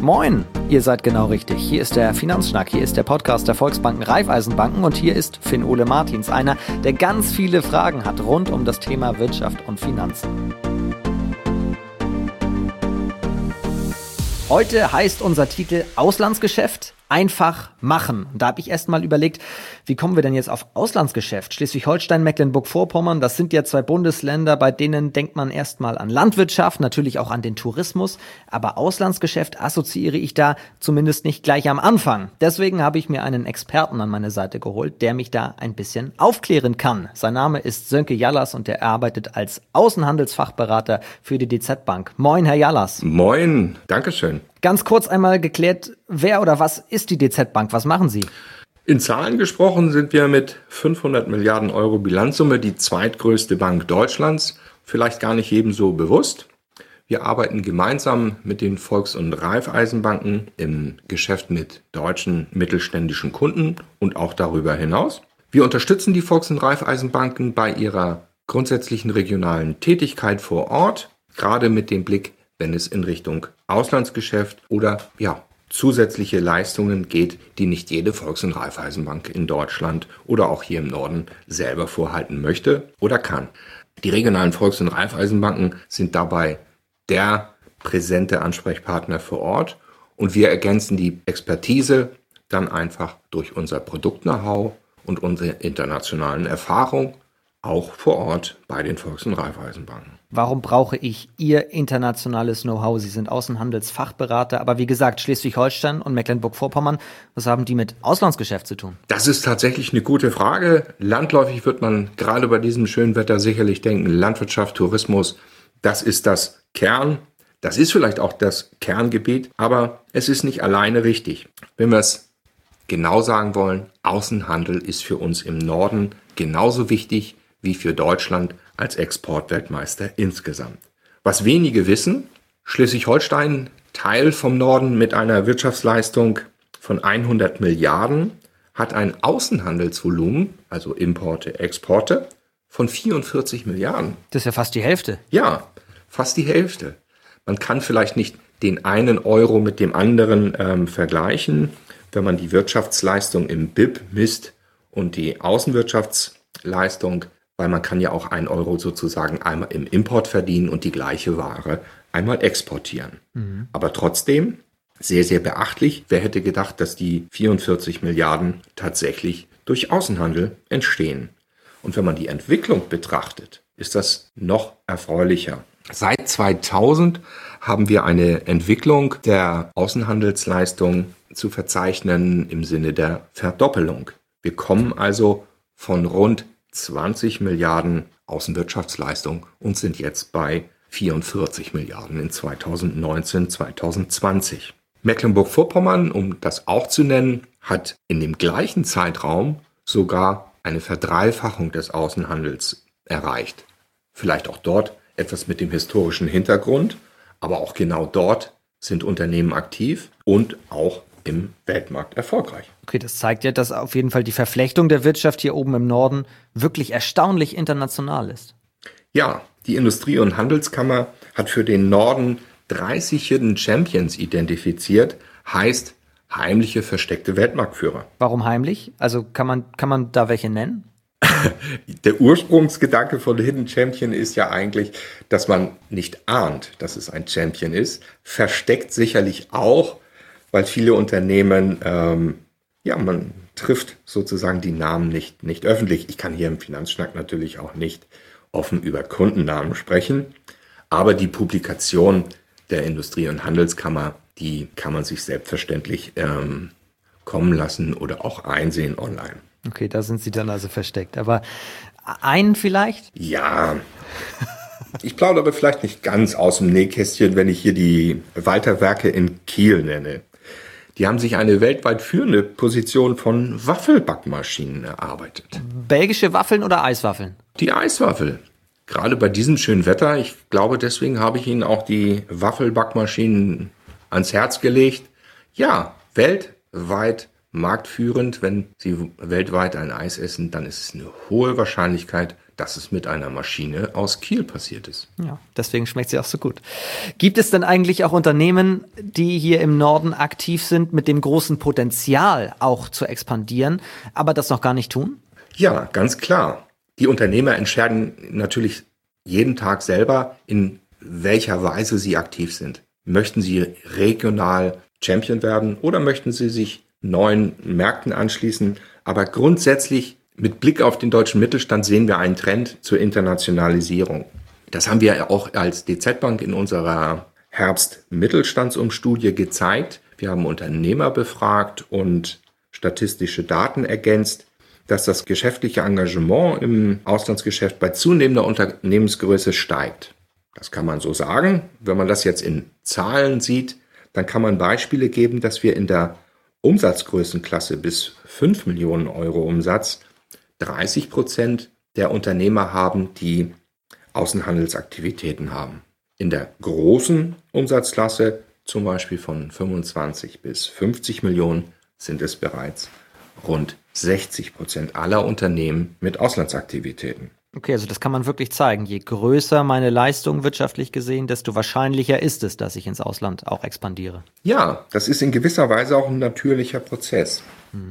Moin, ihr seid genau richtig. Hier ist der Finanzschnack, hier ist der Podcast der Volksbanken Raiffeisenbanken und hier ist Finn-Ole Martins, einer, der ganz viele Fragen hat rund um das Thema Wirtschaft und Finanzen. Heute heißt unser Titel Auslandsgeschäft einfach machen. Und da habe ich erst mal überlegt, wie kommen wir denn jetzt auf Auslandsgeschäft? Schleswig-Holstein, Mecklenburg-Vorpommern, das sind ja zwei Bundesländer, bei denen denkt man erstmal an Landwirtschaft, natürlich auch an den Tourismus. Aber Auslandsgeschäft assoziiere ich da zumindest nicht gleich am Anfang. Deswegen habe ich mir einen Experten an meine Seite geholt, der mich da ein bisschen aufklären kann. Sein Name ist Sönke Jallas und er arbeitet als Außenhandelsfachberater für die DZ Bank. Moin, Herr Jallas. Moin, Dankeschön. Ganz kurz einmal geklärt, wer oder was ist die DZ Bank? Was machen Sie? In Zahlen gesprochen sind wir mit 500 Milliarden Euro Bilanzsumme die zweitgrößte Bank Deutschlands. Vielleicht gar nicht jedem so bewusst. Wir arbeiten gemeinsam mit den Volks- und Raiffeisenbanken im Geschäft mit deutschen mittelständischen Kunden und auch darüber hinaus. Wir unterstützen die Volks- und Raiffeisenbanken bei ihrer grundsätzlichen regionalen Tätigkeit vor Ort, gerade mit dem Blick, wenn es in Richtung Auslandsgeschäft oder zusätzliche Leistungen geht, die nicht jede Volks- und Raiffeisenbank in Deutschland oder auch hier im Norden selber vorhalten möchte oder kann. Die regionalen Volks- und Raiffeisenbanken sind dabei der präsente Ansprechpartner vor Ort und wir ergänzen die Expertise dann einfach durch unser Produkt-Know-how und unsere internationalen Erfahrungen auch vor Ort bei den Volks- und Raiffeisenbanken. Warum brauche ich Ihr internationales Know-how? Sie sind Außenhandelsfachberater, aber wie gesagt, Schleswig-Holstein und Mecklenburg-Vorpommern, was haben die mit Auslandsgeschäft zu tun? Das ist tatsächlich eine gute Frage. Landläufig wird man gerade bei diesem schönen Wetter sicherlich denken, Landwirtschaft, Tourismus, das ist das Kern. Das ist vielleicht auch das Kerngebiet, aber es ist nicht alleine richtig. Wenn wir es genau sagen wollen, Außenhandel ist für uns im Norden genauso wichtig wie für Deutschland als Exportweltmeister insgesamt. Was wenige wissen, Schleswig-Holstein, Teil vom Norden mit einer Wirtschaftsleistung von 100 Milliarden, hat ein Außenhandelsvolumen, also Importe, Exporte, von 44 Milliarden. Das ist ja fast die Hälfte. Ja, fast die Hälfte. Man kann vielleicht nicht den einen Euro mit dem anderen vergleichen, wenn man die Wirtschaftsleistung im BIP misst und die Außenwirtschaftsleistung, weil man kann ja auch 1 Euro sozusagen einmal im Import verdienen und die gleiche Ware einmal exportieren. Aber trotzdem sehr, sehr beachtlich. Wer hätte gedacht, dass die 44 Milliarden tatsächlich durch Außenhandel entstehen? Und wenn man die Entwicklung betrachtet, ist das noch erfreulicher. Seit 2000 haben wir eine Entwicklung der Außenhandelsleistung zu verzeichnen im Sinne der Verdoppelung. Wir kommen also von rund 20 Milliarden Außenwirtschaftsleistung und sind jetzt bei 44 Milliarden in 2019, 2020. Mecklenburg-Vorpommern, um das auch zu nennen, hat in dem gleichen Zeitraum sogar eine Verdreifachung des Außenhandels erreicht. Vielleicht auch dort etwas mit dem historischen Hintergrund, aber auch genau dort sind Unternehmen aktiv und auch im Weltmarkt erfolgreich. Okay, das zeigt ja, dass auf jeden Fall die Verflechtung der Wirtschaft hier oben im Norden wirklich erstaunlich international ist. Ja, die Industrie- und Handelskammer hat für den Norden 30 Hidden Champions identifiziert, heißt heimliche, versteckte Weltmarktführer. Warum heimlich? Also kann man da welche nennen? Der Ursprungsgedanke von Hidden Champion ist ja eigentlich, dass man nicht ahnt, dass es ein Champion ist. Versteckt sicherlich auch, weil viele Unternehmen, man trifft sozusagen die Namen nicht öffentlich. Ich kann hier im Finanzschnack natürlich auch nicht offen über Kundennamen sprechen, aber die Publikation der Industrie- und Handelskammer, die kann man sich selbstverständlich kommen lassen oder auch einsehen online. Okay, da sind sie dann also versteckt. Aber einen vielleicht? Ja, ich plaudere vielleicht nicht ganz aus dem Nähkästchen, wenn ich hier die Walter Werke in Kiel nenne. Die haben sich eine weltweit führende Position von Waffelbackmaschinen erarbeitet. Belgische Waffeln oder Eiswaffeln? Die Eiswaffel. Gerade bei diesem schönen Wetter, ich glaube, deswegen habe ich Ihnen auch die Waffelbackmaschinen ans Herz gelegt. Ja, weltweit marktführend. Wenn Sie weltweit ein Eis essen, dann ist es eine hohe Wahrscheinlichkeit, dass es mit einer Maschine aus Kiel passiert ist. Ja, deswegen schmeckt sie auch so gut. Gibt es denn eigentlich auch Unternehmen, die hier im Norden aktiv sind, mit dem großen Potenzial auch zu expandieren, aber das noch gar nicht tun? Ja, ganz klar. Die Unternehmer entscheiden natürlich jeden Tag selber, in welcher Weise sie aktiv sind. Möchten sie regional Champion werden oder möchten sie sich neuen Märkten anschließen? Aber grundsätzlich mit Blick auf den deutschen Mittelstand sehen wir einen Trend zur Internationalisierung. Das haben wir auch als DZ Bank in unserer Herbst-Mittelstandsumstudie gezeigt. Wir haben Unternehmer befragt und statistische Daten ergänzt, dass das geschäftliche Engagement im Auslandsgeschäft bei zunehmender Unternehmensgröße steigt. Das kann man so sagen. Wenn man das jetzt in Zahlen sieht, dann kann man Beispiele geben, dass wir in der Umsatzgrößenklasse bis 5 Millionen Euro Umsatz 30% der Unternehmer haben, die Außenhandelsaktivitäten haben. In der großen Umsatzklasse, zum Beispiel von 25 bis 50 Millionen, sind es bereits rund 60% aller Unternehmen mit Auslandsaktivitäten. Okay, also das kann man wirklich zeigen. Je größer meine Leistung wirtschaftlich gesehen, desto wahrscheinlicher ist es, dass ich ins Ausland auch expandiere. Ja, das ist in gewisser Weise auch ein natürlicher Prozess.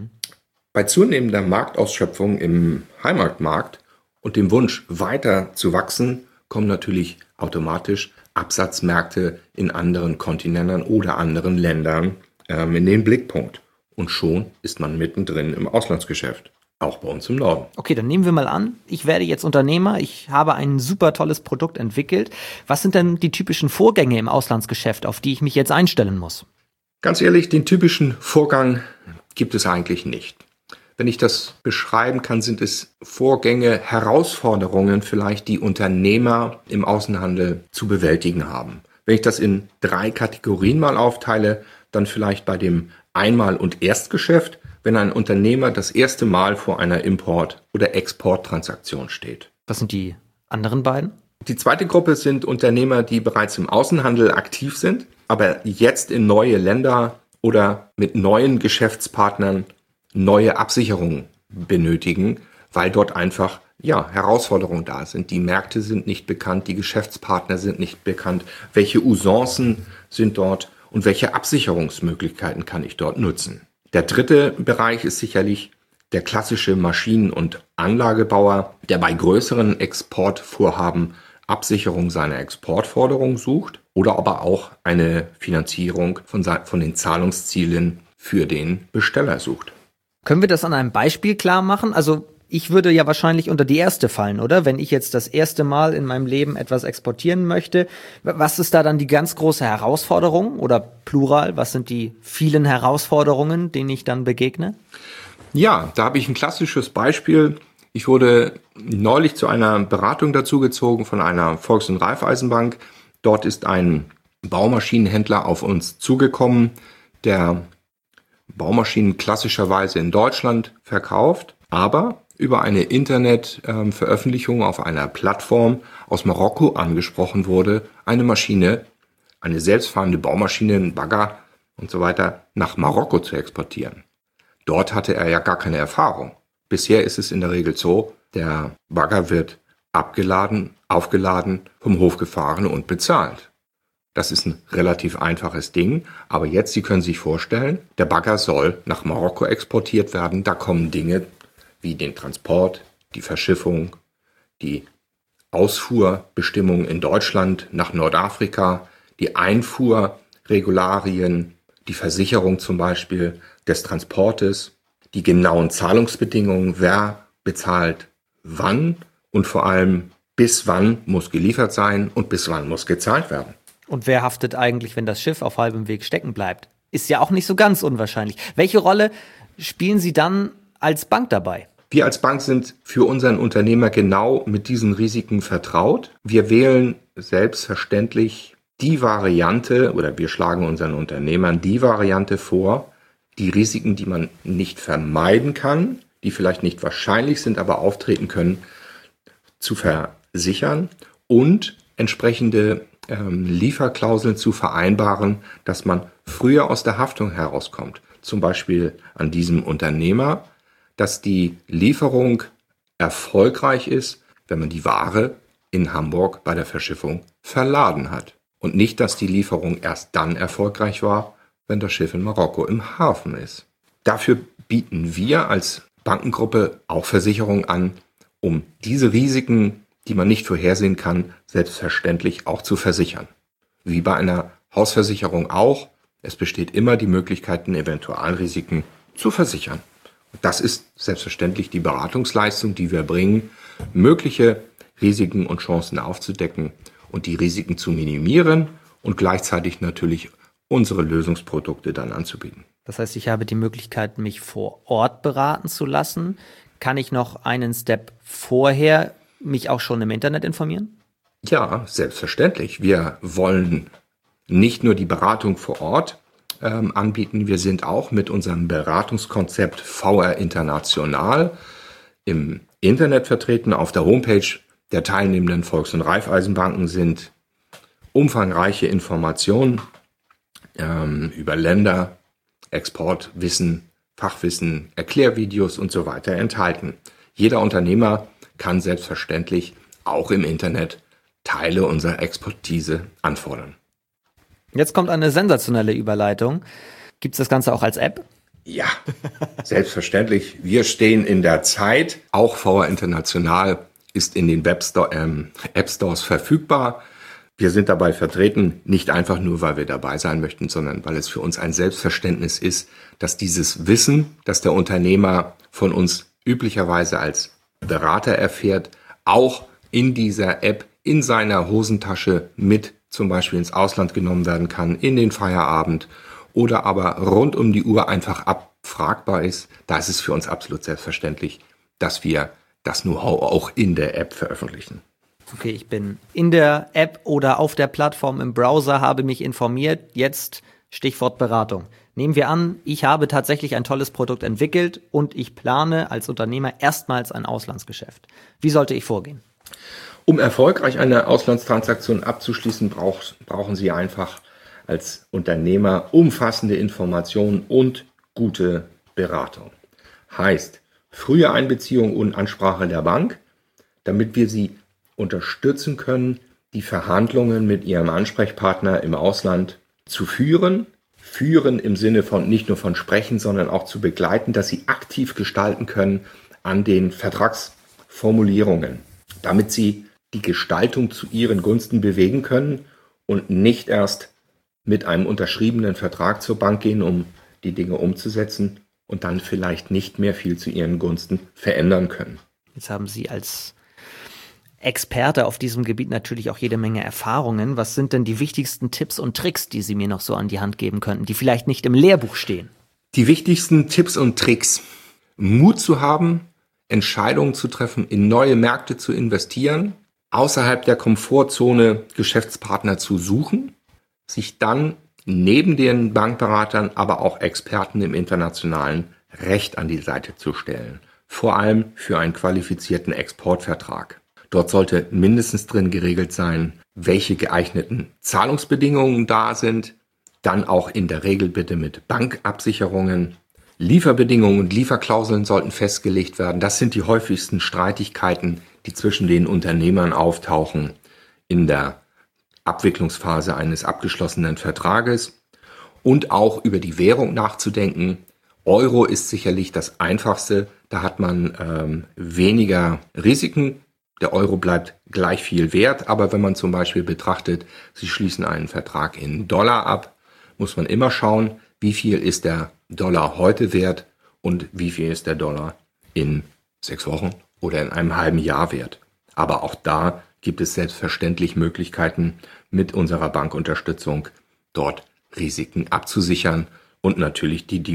Bei zunehmender Marktausschöpfung im Heimatmarkt und dem Wunsch, weiter zu wachsen, kommen natürlich automatisch Absatzmärkte in anderen Kontinenten oder anderen Ländern in den Blickpunkt. Und schon ist man mittendrin im Auslandsgeschäft, auch bei uns im Norden. Okay, dann nehmen wir mal an, ich werde jetzt Unternehmer, ich habe ein super tolles Produkt entwickelt. Was sind denn die typischen Vorgänge im Auslandsgeschäft, auf die ich mich jetzt einstellen muss? Ganz ehrlich, den typischen Vorgang gibt es eigentlich nicht. Wenn ich das beschreiben kann, sind es Vorgänge, Herausforderungen vielleicht, die Unternehmer im Außenhandel zu bewältigen haben. Wenn ich das in 3 Kategorien mal aufteile, dann vielleicht bei dem Einmal- und Erstgeschäft, wenn ein Unternehmer das erste Mal vor einer Import- oder Exporttransaktion steht. Was sind die anderen beiden? Die zweite Gruppe sind Unternehmer, die bereits im Außenhandel aktiv sind, aber jetzt in neue Länder oder mit neuen Geschäftspartnern neue Absicherungen benötigen, weil dort einfach Herausforderungen da sind. Die Märkte sind nicht bekannt, die Geschäftspartner sind nicht bekannt, welche Usancen sind dort und welche Absicherungsmöglichkeiten kann ich dort nutzen. Der dritte Bereich ist sicherlich der klassische Maschinen- und Anlagebauer, der bei größeren Exportvorhaben Absicherung seiner Exportforderungen sucht oder aber auch eine Finanzierung von den Zahlungszielen für den Besteller sucht. Können wir das an einem Beispiel klar machen? Also ich würde ja wahrscheinlich unter die erste fallen, oder? Wenn ich jetzt das erste Mal in meinem Leben etwas exportieren möchte, was ist da dann die ganz große Herausforderung oder plural, was sind die vielen Herausforderungen, denen ich dann begegne? Ja, da habe ich ein klassisches Beispiel. Ich wurde neulich zu einer Beratung dazugezogen von einer Volks- und Raiffeisenbank. Dort ist ein Baumaschinenhändler auf uns zugekommen, der Baumaschinen klassischerweise in Deutschland verkauft, aber über eine Internetveröffentlichung auf einer Plattform aus Marokko angesprochen wurde, eine Maschine, eine selbstfahrende Baumaschine, ein Bagger und so weiter nach Marokko zu exportieren. Dort hatte er ja gar keine Erfahrung. Bisher ist es in der Regel so, der Bagger wird abgeladen, aufgeladen, vom Hof gefahren und bezahlt. Das ist ein relativ einfaches Ding, aber jetzt, Sie können sich vorstellen, der Bagger soll nach Marokko exportiert werden. Da kommen Dinge wie den Transport, die Verschiffung, die Ausfuhrbestimmungen in Deutschland nach Nordafrika, die Einfuhrregularien, die Versicherung zum Beispiel des Transportes, die genauen Zahlungsbedingungen, wer bezahlt wann und vor allem bis wann muss geliefert sein und bis wann muss gezahlt werden. Und wer haftet eigentlich, wenn das Schiff auf halbem Weg stecken bleibt? Ist ja auch nicht so ganz unwahrscheinlich. Welche Rolle spielen Sie dann als Bank dabei? Wir als Bank sind für unseren Unternehmer genau mit diesen Risiken vertraut. Wir wählen selbstverständlich die Variante oder wir schlagen unseren Unternehmern die Variante vor, die Risiken, die man nicht vermeiden kann, die vielleicht nicht wahrscheinlich sind, aber auftreten können, zu versichern und entsprechende Lieferklauseln zu vereinbaren, dass man früher aus der Haftung herauskommt. Zum Beispiel an diesem Unternehmer, dass die Lieferung erfolgreich ist, wenn man die Ware in Hamburg bei der Verschiffung verladen hat. Und nicht, dass die Lieferung erst dann erfolgreich war, wenn das Schiff in Marokko im Hafen ist. Dafür bieten wir als Bankengruppe auch Versicherungen an, um diese Risiken, die man nicht vorhersehen kann, selbstverständlich auch zu versichern. Wie bei einer Hausversicherung auch, es besteht immer die Möglichkeit, Eventualrisiken zu versichern. Und das ist selbstverständlich die Beratungsleistung, die wir bringen, mögliche Risiken und Chancen aufzudecken und die Risiken zu minimieren und gleichzeitig natürlich unsere Lösungsprodukte dann anzubieten. Das heißt, ich habe die Möglichkeit, mich vor Ort beraten zu lassen. Kann ich noch einen Step vorher mich auch schon im Internet informieren? Ja, selbstverständlich. Wir wollen nicht nur die Beratung vor Ort anbieten, wir sind auch mit unserem Beratungskonzept VR International im Internet vertreten. Auf der Homepage der teilnehmenden Volks- und Raiffeisenbanken sind umfangreiche Informationen über Länder, Exportwissen, Fachwissen, Erklärvideos und so weiter enthalten. Jeder Unternehmer kann selbstverständlich auch im Internet Teile unserer Expertise anfordern. Jetzt kommt eine sensationelle Überleitung. Gibt es das Ganze auch als App? Ja, selbstverständlich. Wir stehen in der Zeit. Auch VR International ist in den App Stores verfügbar. Wir sind dabei vertreten, nicht einfach nur, weil wir dabei sein möchten, sondern weil es für uns ein Selbstverständnis ist, dass dieses Wissen, das der Unternehmer von uns üblicherweise als Berater erfährt, auch in dieser App in seiner Hosentasche mit zum Beispiel ins Ausland genommen werden kann, in den Feierabend oder aber rund um die Uhr einfach abfragbar ist. Da ist es für uns absolut selbstverständlich, dass wir das Know-how auch in der App veröffentlichen. Okay, ich bin in der App oder auf der Plattform im Browser, habe mich informiert. Jetzt Stichwort Beratung. Nehmen wir an, ich habe tatsächlich ein tolles Produkt entwickelt und ich plane als Unternehmer erstmals ein Auslandsgeschäft. Wie sollte ich vorgehen? Um erfolgreich eine Auslandstransaktion abzuschließen, brauchen Sie einfach als Unternehmer umfassende Informationen und gute Beratung. Heißt, frühe Einbeziehung und Ansprache der Bank, damit wir Sie unterstützen können, die Verhandlungen mit Ihrem Ansprechpartner im Ausland zu führen. Führen im Sinne von nicht nur von sprechen, sondern auch zu begleiten, dass Sie aktiv gestalten können an den Vertragsformulierungen, damit Sie die Gestaltung zu Ihren Gunsten bewegen können und nicht erst mit einem unterschriebenen Vertrag zur Bank gehen, um die Dinge umzusetzen und dann vielleicht nicht mehr viel zu Ihren Gunsten verändern können. Jetzt haben Sie als Experte auf diesem Gebiet natürlich auch jede Menge Erfahrungen. Was sind denn die wichtigsten Tipps und Tricks, die Sie mir noch so an die Hand geben könnten, die vielleicht nicht im Lehrbuch stehen? Die wichtigsten Tipps und Tricks. Mut zu haben, Entscheidungen zu treffen, in neue Märkte zu investieren, außerhalb der Komfortzone Geschäftspartner zu suchen, sich dann neben den Bankberatern, aber auch Experten im internationalen Recht an die Seite zu stellen. Vor allem für einen qualifizierten Exportvertrag. Dort sollte mindestens drin geregelt sein, welche geeigneten Zahlungsbedingungen da sind. Dann auch in der Regel bitte mit Bankabsicherungen. Lieferbedingungen und Lieferklauseln sollten festgelegt werden. Das sind die häufigsten Streitigkeiten, die zwischen den Unternehmern auftauchen in der Abwicklungsphase eines abgeschlossenen Vertrages. Und auch über die Währung nachzudenken. Euro ist sicherlich das Einfachste. Da hat man weniger Risiken. Der Euro bleibt gleich viel wert, aber wenn man zum Beispiel betrachtet, Sie schließen einen Vertrag in Dollar ab, muss man immer schauen, wie viel ist der Dollar heute wert und wie viel ist der Dollar in 6 Wochen oder in einem halben Jahr wert. Aber auch da gibt es selbstverständlich Möglichkeiten, mit unserer Bankunterstützung dort Risiken abzusichern und natürlich die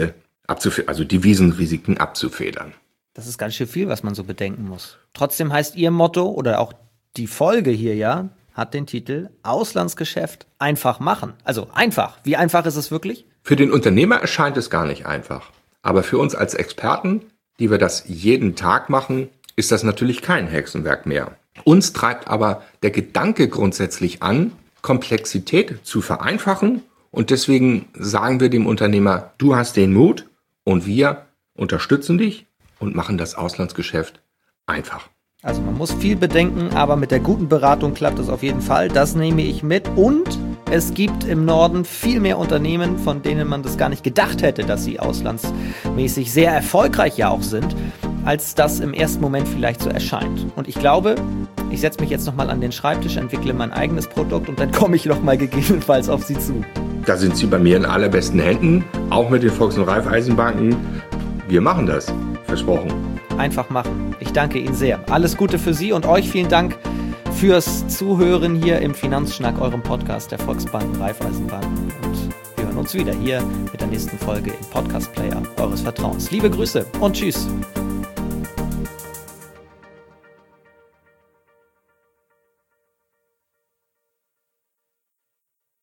Devisenrisiken abzufedern. Das ist ganz schön viel, was man so bedenken muss. Trotzdem heißt Ihr Motto oder auch die Folge hier ja, hat den Titel Auslandsgeschäft einfach machen. Also einfach. Wie einfach ist es wirklich? Für den Unternehmer erscheint es gar nicht einfach. Aber für uns als Experten, die wir das jeden Tag machen, ist das natürlich kein Hexenwerk mehr. Uns treibt aber der Gedanke grundsätzlich an, Komplexität zu vereinfachen. Und deswegen sagen wir dem Unternehmer, du hast den Mut, und wir unterstützen dich und machen das Auslandsgeschäft einfach. Also man muss viel bedenken, aber mit der guten Beratung klappt es auf jeden Fall. Das nehme ich mit. Und es gibt im Norden viel mehr Unternehmen, von denen man das gar nicht gedacht hätte, dass sie auslandsmäßig sehr erfolgreich ja auch sind, als das im ersten Moment vielleicht so erscheint. Und ich glaube, ich setze mich jetzt nochmal an den Schreibtisch, entwickle mein eigenes Produkt und dann komme ich nochmal gegebenenfalls auf Sie zu. Da sind Sie bei mir in allerbesten Händen, auch mit den Volks- und Raiffeisenbanken. Wir machen das, versprochen. Einfach machen. Ich danke Ihnen sehr. Alles Gute für Sie und euch vielen Dank fürs Zuhören hier im Finanzschnack, eurem Podcast der Volksbanken, Raiffeisenbanken. Und wir hören uns wieder hier mit der nächsten Folge im Podcast-Player eures Vertrauens. Liebe Grüße und tschüss.